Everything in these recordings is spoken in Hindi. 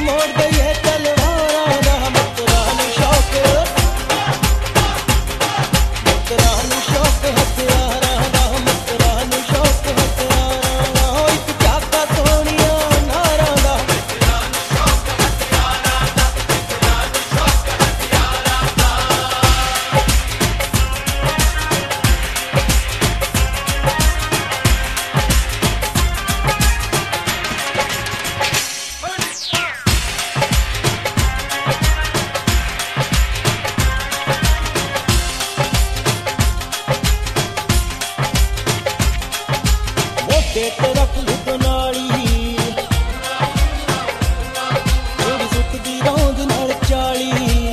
मोड़ गई है तलवारा दा मित्रानु शौक हथियारा दा मित्रानु शौक हथियारा दा एक चाका सोनिया नारा दा ते रख लुटनाली थोड़ी सुखदी रौंद नाल चाली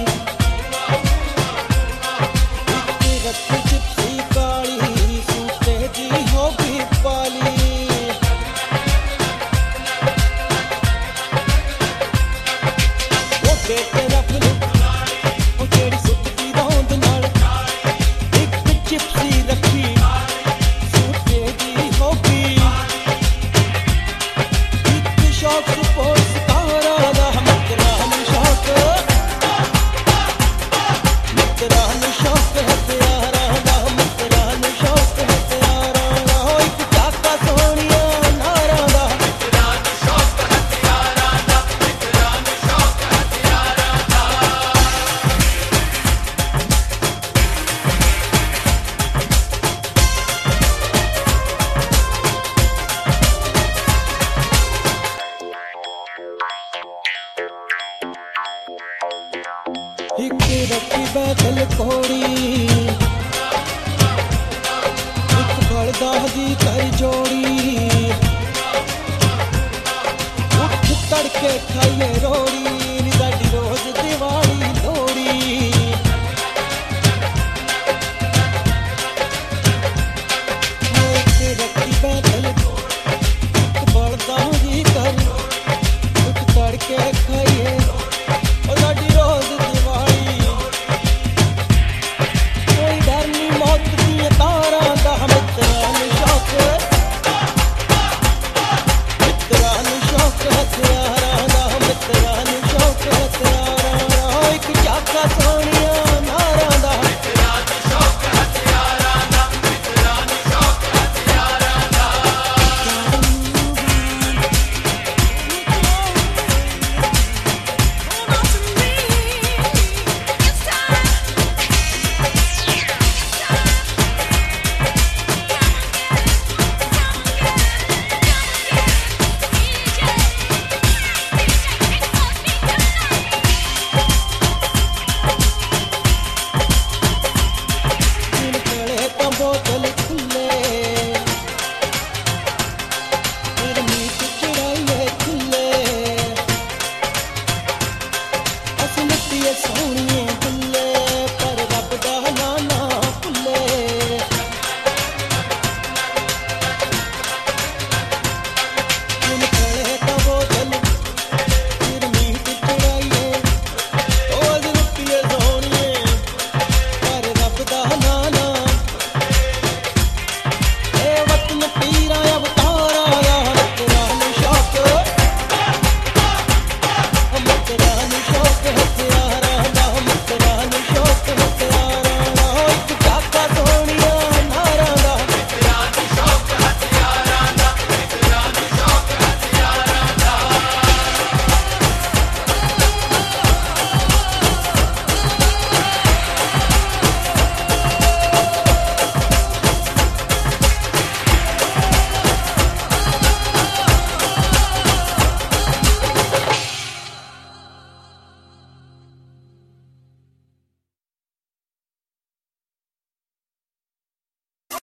एक रख चिप्सी काली सूटे दी हो भी पाली वो ते रख लुटनाली ओ जेड़ी सुखदी रौंद नाल एक चिप्सी रखी सूटे दी हो भी शौक स्पोर्ट्स कारा दा मित्रानु शौक हथियारा दा मित्रानु शौक हथियारा दा एक चाका सोनिया नारा दा मित्रानु शौक हथियारा दा मित्रानु शौक हथियारा दा एक रखी बैठल कोड़ी एक बड़दा दी कर जोड़ी उठ तड़के खाइए रोड़ी